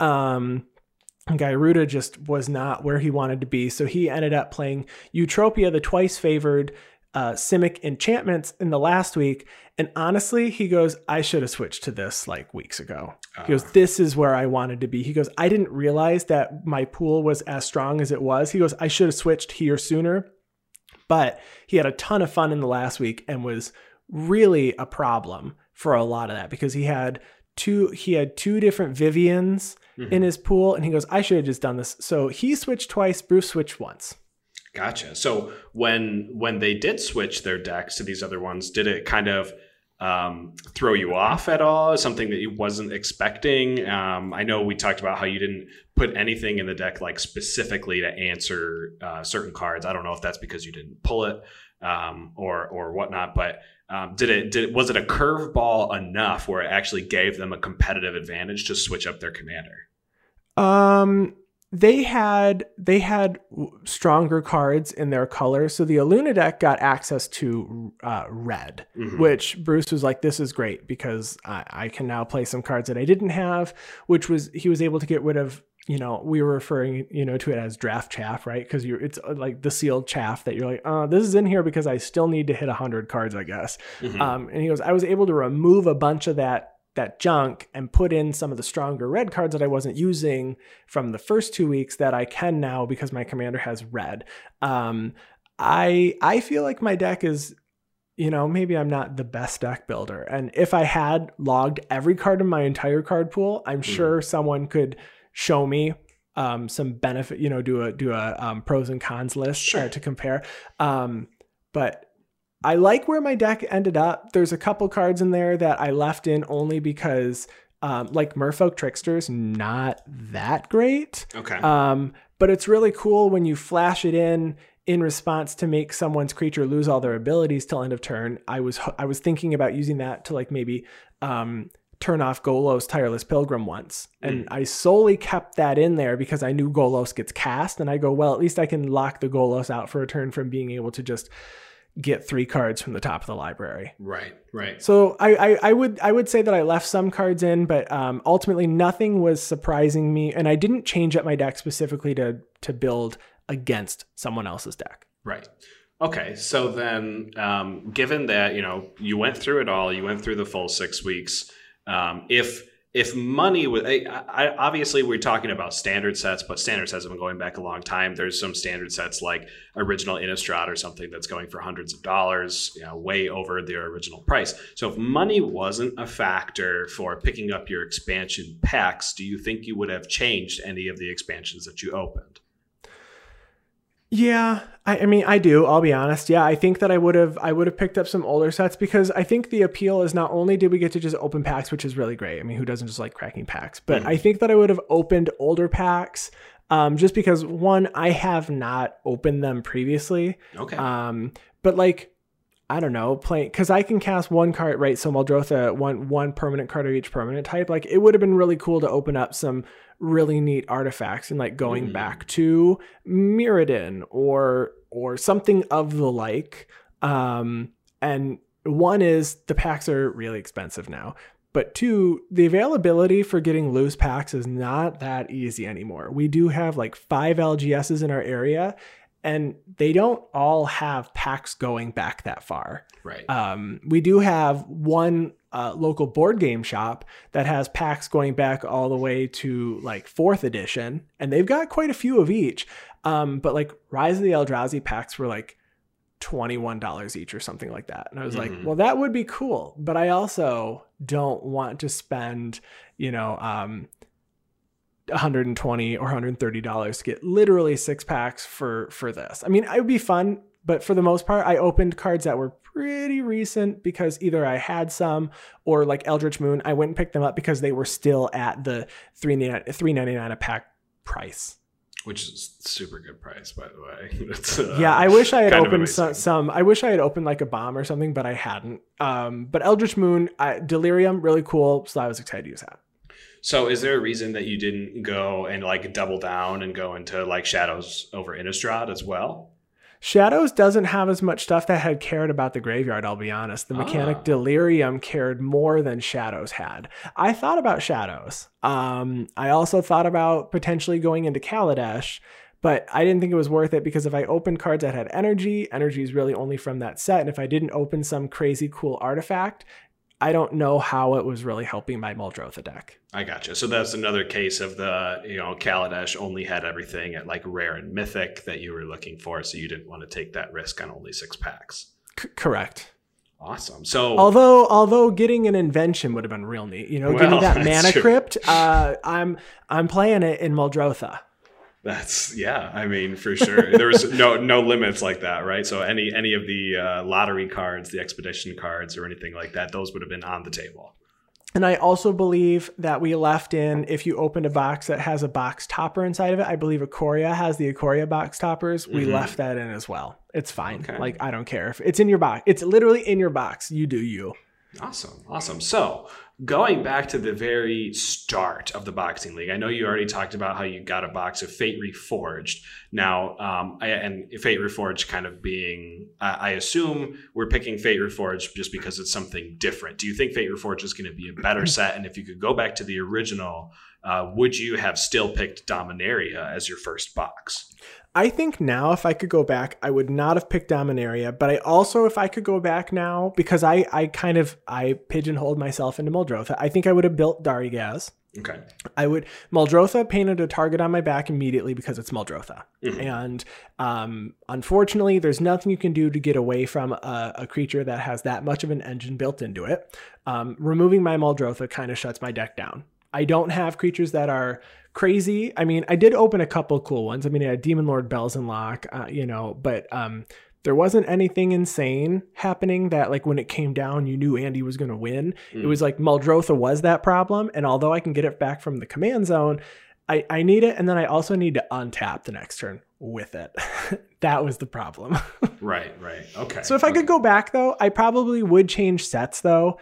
Gyruda just was not where he wanted to be. So he ended up playing Eutropia, the twice favored Simic enchantments, in the last week. And honestly, he goes, I should have switched to this like weeks ago. He goes, this is where I wanted to be. He goes, I didn't realize that my pool was as strong as it was. He goes, I should have switched here sooner. But he had a ton of fun in the last week and was really a problem for a lot of that because he had two different Vivians in his pool, and he goes, I should have just done this. So he switched twice, Bruce switched once.
Gotcha. So when they did switch their decks to these other ones, did it kind of throw you off at all? Something that you wasn't expecting? I know we talked about how you didn't put anything in the deck like specifically to answer certain cards. I don't know if that's because you didn't pull it or whatnot, but was it a curveball enough where it actually gave them a competitive advantage to switch up their commander?
They had stronger cards in their colors. So the Aluna deck got access to red, which Bruce was like, this is great because I can now play some cards that I didn't have, which was, he was able to get rid of, we were referring, to it as draft chaff, right? Because it's like the sealed chaff that you're like, this is in here because I still need to hit 100 cards, I guess. And he goes, I was able to remove a bunch of that junk and put in some of the stronger red cards that I wasn't using from the first 2 weeks that I can now because my commander has red. I feel like my deck is, maybe I'm not the best deck builder. And if I had logged every card in my entire card pool, I'm sure someone could show me some benefit, do a pros and cons list to compare. But I like where my deck ended up. There's a couple cards in there that I left in only because like Merfolk Trickster's not that great.
Okay.
But it's really cool when you flash it in response to make someone's creature lose all their abilities till end of turn. I was thinking about using that to like maybe turn off Golos Tireless Pilgrim once. And I solely kept that in there because I knew Golos gets cast. And I go, well, at least I can lock the Golos out for a turn from being able to just get 3 cards from the top of the library.
Right.
So I would say that I left some cards in, but ultimately nothing was surprising me. And I didn't change up my deck specifically to build against someone else's deck.
Right. Okay. So then given that, you went through it all, you went through the full 6 weeks, if money was, obviously we're talking about standard sets, but standard sets have been going back a long time. There's some standard sets like original Innistrad or something that's going for hundreds of dollars, way over their original price. So if money wasn't a factor for picking up your expansion packs, do you think you would have changed any of the expansions that you opened?
Yeah, I mean, I do. I'll be honest. Yeah, I think that I would have picked up some older sets because I think the appeal is not only did we get to just open packs, which is really great. I mean, who doesn't just like cracking packs? But I think that I would have opened older packs just because, one, I have not opened them previously.
Okay.
But like, I don't know, playing because I can cast one card, right? So Muldrotha, one permanent card of each permanent type. Like, it would have been really cool to open up some really neat artifacts and like going back to Mirrodin or something of the like. And one is the packs are really expensive now, but 2, the availability for getting loose packs is not that easy anymore. We do have like 5 LGSs in our area, and they don't all have packs going back that far.
Right.
We do have one local board game shop that has packs going back all the way to like 4th edition, and they've got quite a few of each. But like Rise of the Eldrazi packs were like $21 each or something like that. And I was like, well, that would be cool, but I also don't want to spend, $120 or $130 to get literally 6 packs for this. I mean, it would be fun, but for the most part, I opened cards that were pretty recent because either I had some or like Eldritch Moon, I went and picked them up because they were still at the $3.99 a pack price.
Which is super good price, by the way. It's,
yeah, I wish I had opened some. I wish I had opened like a bomb or something, but I hadn't. But Eldritch Moon, Delirium, really cool. So I was excited to use that.
So is there a reason that you didn't go and like double down and go into like Shadows over Innistrad as well?
Shadows doesn't have as much stuff that had cared about the graveyard, I'll be honest. The mechanic Delirium cared more than Shadows had. I thought about Shadows. I also thought about potentially going into Kaladesh, but I didn't think it was worth it because if I opened cards that had energy is really only from that set. And if I didn't open some crazy cool artifact, I don't know how it was really helping my Muldrotha deck.
I gotcha. So that's another case of the, Kaladesh only had everything at like rare and mythic that you were looking for, so you didn't want to take that risk on only 6 packs.
Correct.
Awesome. So
although getting an invention would have been real neat, getting that mana crypt, I'm playing it in Muldrotha.
For sure. There was no limits like that, right? So any of the lottery cards, the expedition cards, or anything like that, those would have been on the table.
And I also believe that we left in, if you opened a box that has a box topper inside of it, I believe Ikoria has the Ikoria box toppers. We left that in as well. It's fine. Okay. Like, I don't care if it's in your box. It's literally in your box. You do you.
Awesome. So going back to the very start of the Boxing League, I know you already talked about how you got a box of Fate Reforged. Now, and Fate Reforged kind of being, I assume we're picking Fate Reforged just because it's something different. Do you think Fate Reforged is going to be a better set? And if you could go back to the original, would you have still picked Dominaria as your first box?
I think now if I could go back, I would not have picked Dominaria, but I also, if I could go back now, because I pigeonholed myself into Muldrotha, I think I would have built Darigaz.
Okay.
Muldrotha painted a target on my back immediately because it's Muldrotha. And unfortunately, there's nothing you can do to get away from a creature that has that much of an engine built into it. Removing my Muldrotha kind of shuts my deck down. I don't have creatures that are crazy. I mean, I did open a couple cool ones. I mean, I had Demon Lord Belzenlok, but there wasn't anything insane happening that, like, when it came down, you knew Andy was going to win. It was like Muldrotha was that problem. And although I can get it back from the command zone, I need it. And then I also need to untap the next turn with it. That was the problem.
Right. Okay.
So if I could go back, though, I probably would change sets, though.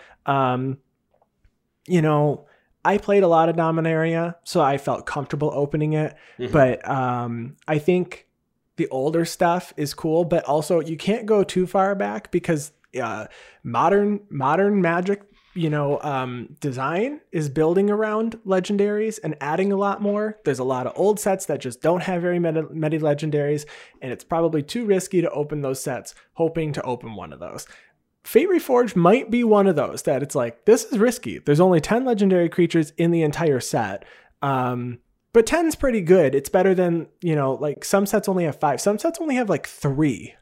I played a lot of Dominaria, so I felt comfortable opening it. But I think the older stuff is cool, but also you can't go too far back because modern Magic, design is building around legendaries and adding a lot more. There's a lot of old sets that just don't have very many legendaries, and it's probably too risky to open those sets, hoping to open one of those. Fate Reforged might be one of those that it's like, this is risky. There's only 10 legendary creatures in the entire set. But 10's pretty good. It's better than, like some sets only have 5. Some sets only have like 3.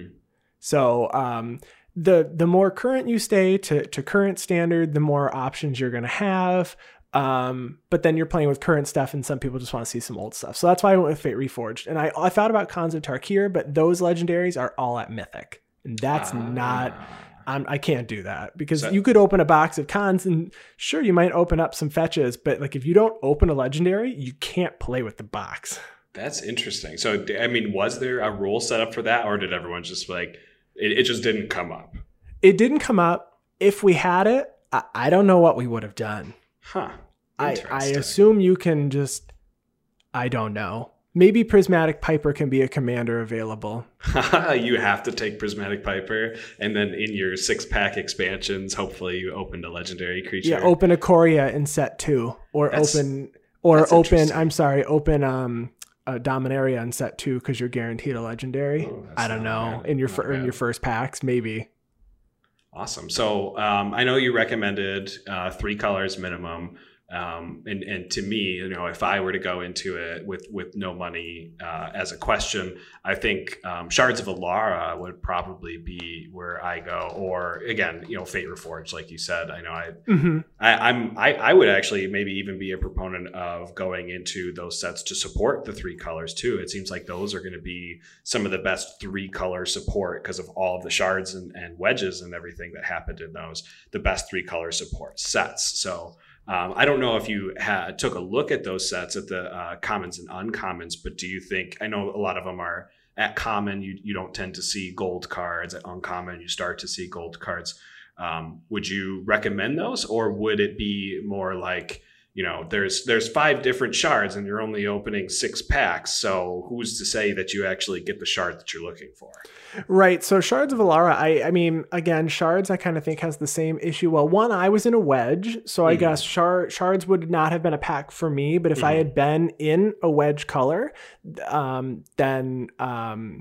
So the more current you stay to current standard, the more options you're going to have. But then you're playing with current stuff and some people just want to see some old stuff. So that's why I went with Fate Reforged. And I thought about Khans of Tarkir, but those legendaries are all at Mythic. And that's not... I can't do that because you could open a box of Khans and sure, you might open up some fetches, but like if you don't open a legendary, you can't play with the box.
That's interesting. So, I mean, was there a rule set up for that, or did everyone just like, it just didn't come up?
It didn't come up. If we had it, I don't know what we would have done.
Huh.
I assume you can just, I don't know. Maybe Prismatic Piper can be a commander available.
You have to take Prismatic Piper, and then in your 6-pack expansions, hopefully you opened a legendary creature.
Yeah, open Ikoria in set 2, open Dominaria in set 2 because you're guaranteed a legendary. I don't know. In your first packs, maybe.
Awesome. So I know you recommended 3 colors minimum. And to me, if I were to go into it with no money as a question, I think Shards of Alara would probably be where I go. Or again, Fate Reforged, like you said. I know I would actually maybe even be a proponent of going into those sets to support the 3 colors too. It seems like those are going to be some of the best 3-color support because of all of the shards and wedges and everything that happened in those. The best 3-color support sets. So. I don't know if you took a look at those sets at the commons and uncommons, but do you think, I know a lot of them are at common, you don't tend to see gold cards. At uncommon, you start to see gold cards. Would you recommend those, or would it be more like, there's 5 different shards and you're only opening 6 packs. So who's to say that you actually get the shard that you're looking for?
Right. So Shards of Alara, I mean, again, shards I kind of think has the same issue. Well, one, I was in a wedge, so I guess shards would not have been a pack for me. But if I had been in a wedge color, then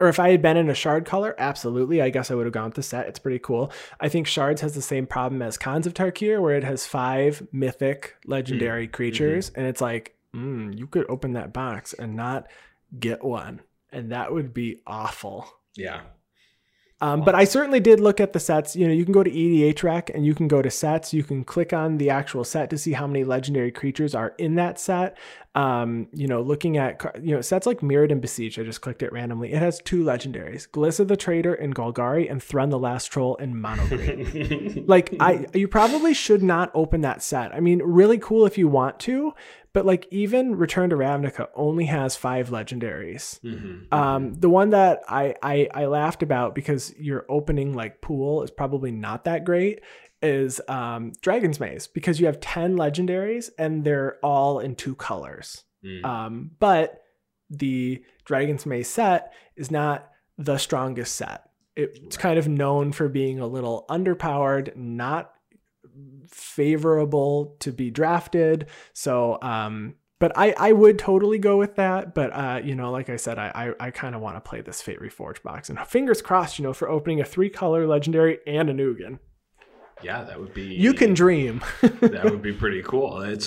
or if I had been in a shard color, absolutely. I guess I would have gone with the set. It's pretty cool. I think Shards has the same problem as Khans of Tarkir, where it has 5 mythic legendary creatures. And it's like, you could open that box and not get one. And that would be awful.
Yeah.
But I certainly did look at the sets. You know, you can go to EDH Rec and you can go to sets. You can click on the actual set to see how many legendary creatures are in that set. You know, looking at, you know, sets like Mirrodin Besieged, I just clicked it randomly. It has 2 legendaries, Glissa the Trader in Golgari and Thrun the Last Troll in Mono Green. Like, you probably should not open that set. I mean, really cool if you want to, but like even Return to Ravnica only has 5 legendaries. The one that I laughed about because your opening like pool is probably not that great is Dragon's Maze, because you have 10 legendaries and they're all in 2 colors. But the Dragon's Maze set is not the strongest set. It's kind of known for being a little underpowered, not favorable to be drafted. So but I would totally go with that. But you know, like I said, I kind of want to play this Fate Reforged box, and fingers crossed, you know, for opening a 3-color legendary and a Nugan.
Yeah, that would be,
you can dream.
That would be pretty cool. It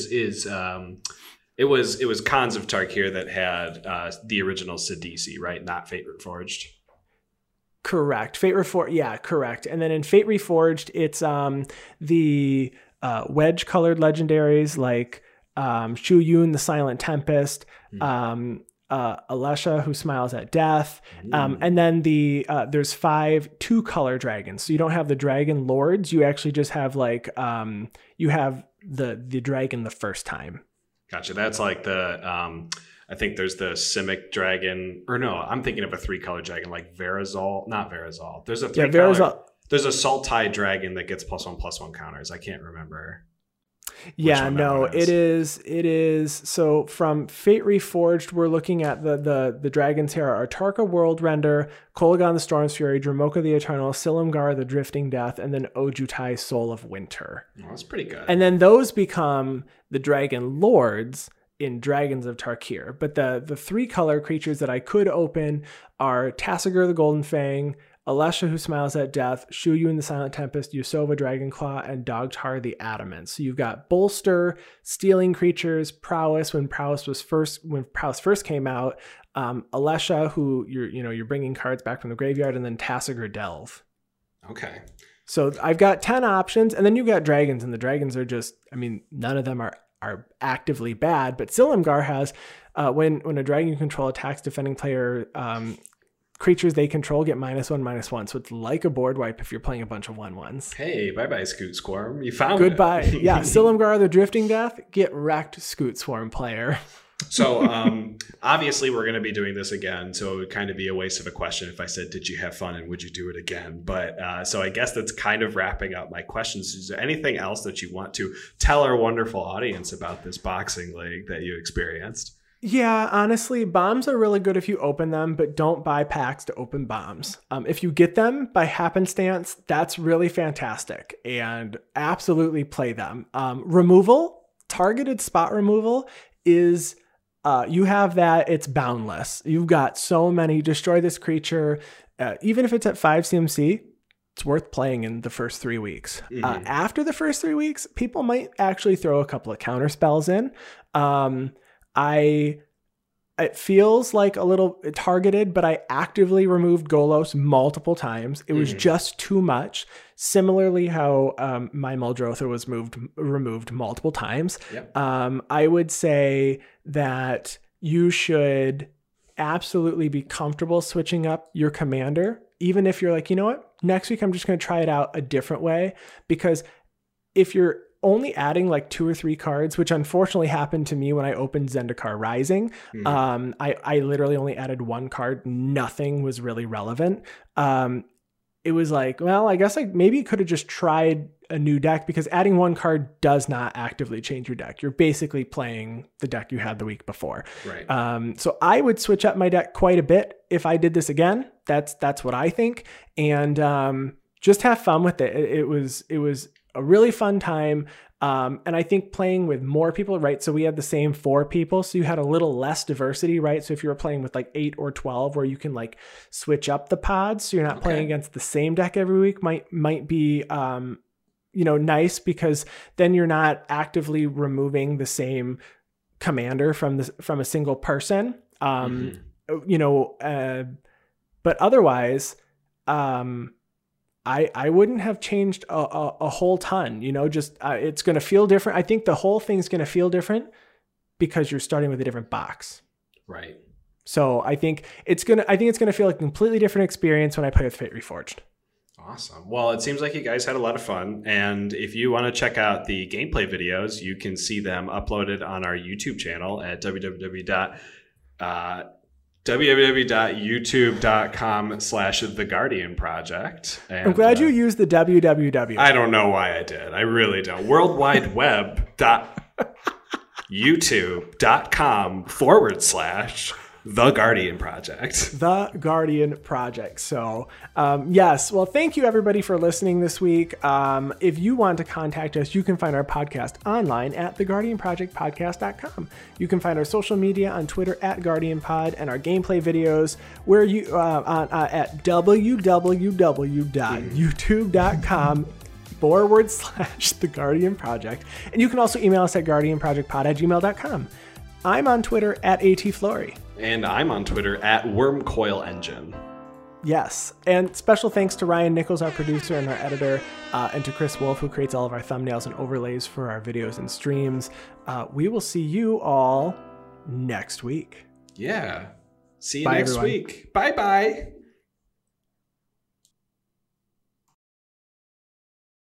was Khans of Tarkir that had the original Sidisi, right? Not Fate Reforged.
Correct. Fate Reforged. Yeah, correct. And then in Fate Reforged, it's the wedge colored legendaries like Shu Yun, the Silent Tempest, Alesha, who smiles at death. And then there's 5 2-color dragons. So you don't have the dragon lords. You actually just have like, you have the dragon the first time.
Gotcha. That's like the, I think there's the Simic dragon, or no, I'm thinking of a 3-color dragon like Verazal, not Verazal. There's a 3-color, there's a Sultai dragon that gets +1/+1 counters. I can't remember.
Yeah, no, it is. So from Fate Reforged, we're looking at the dragons here are Tarka Worldrender, Kolaghan the Storm's Fury, Dromoka the Eternal, Silumgar the Drifting Death, and then Ojutai Soul of Winter.
Oh, that's pretty good.
And then those become the Dragon Lords in Dragons of Tarkir. But the 3-color creatures that I could open are Tasigur the Golden Fang, Alesha, who smiles at death, Shu Yun the Silent Tempest, Yusova Dragonclaw, and Dogtar the Adamant. So you've got bolster, stealing creatures, prowess. When prowess first came out, Alesha, who you're bringing cards back from the graveyard, and then Tasigur Delve.
Okay.
So I've got 10 options, and then you've got dragons, and the dragons are just, I mean, none of them are actively bad, but Silumgar has when a dragon you control attacks defending player, creatures they control get -1/-1. So it's like a board wipe if you're playing a bunch of 1/1s.
Hey, bye-bye, Scoot Swarm. You found
Goodbye.
it.
Yeah, Silumgar the Drifting Death, get wrecked, Scoot Swarm player.
So obviously we're going to be doing this again, so it would kind of be a waste of a question if I said, did you have fun and would you do it again? But so I guess that's kind of wrapping up my questions. Is there anything else that you want to tell our wonderful audience about this boxing league that you experienced?
Yeah, honestly, bombs are really good if you open them, but don't buy packs to open bombs. If you get them by happenstance, that's really fantastic, and absolutely play them. Removal, targeted spot removal is, you have that, it's boundless. You've got so many, destroy this creature, even if it's at 5 CMC, it's worth playing in the first 3 weeks. After the first 3 weeks, people might actually throw a couple of counter spells in. It feels like a little targeted, but I actively removed Golos multiple times. It was just too much. Similarly, how my Muldrotha was removed multiple times.
Yep.
I would say that you should absolutely be comfortable switching up your commander, even if you're like, you know what, next week I'm just going to try it out a different way. Because if you're only adding like 2 or 3 cards, which unfortunately happened to me when I opened Zendikar Rising. I literally only added 1 card. Nothing was really relevant. It was like, well, I guess maybe you could have just tried a new deck, because adding 1 card does not actively change your deck. You're basically playing the deck you had the week before.
Right.
So I would switch up my deck quite a bit if I did this again. That's what I think. And just have fun with it. It was a really fun time. And I think playing with more people, right? So we had the same 4 people, so you had a little less diversity, right? So if you were playing with like 8 or 12, where you can like switch up the pods, so you're not playing against the same deck every week, might be nice, because then you're not actively removing the same commander from a single person. But otherwise, I wouldn't have changed a whole ton, just it's going to feel different. I think the whole thing's going to feel different because you're starting with a different box.
Right.
So I think it's going to feel like a completely different experience when I play with Fate Reforged.
Awesome. Well, it seems like you guys had a lot of fun. And if you want to check out the gameplay videos, you can see them uploaded on our YouTube channel at www.youtube.com/The Guardian Project. And,
I'm glad you used the www.
I don't know why I did. I really don't. worldwideweb.youtube.com/The Guardian Project.
The Guardian Project. So, yes. Well, thank you everybody for listening this week. If you want to contact us, you can find our podcast online at theguardianprojectpodcast.com. You can find our social media on Twitter at GuardianPod, and our gameplay videos where you at www.youtube.com/The Guardian Project. And you can also email us at guardianprojectpod@gmail.com. I'm on Twitter at ATFlory.
And I'm on Twitter at WormCoilEngine.
Yes. And special thanks to Ryan Nichols, our producer and our editor, and to Chris Wolf, who creates all of our thumbnails and overlays for our videos and streams. We will see you all next week.
Yeah. See you
Bye,
next
everyone.
week. Bye-bye.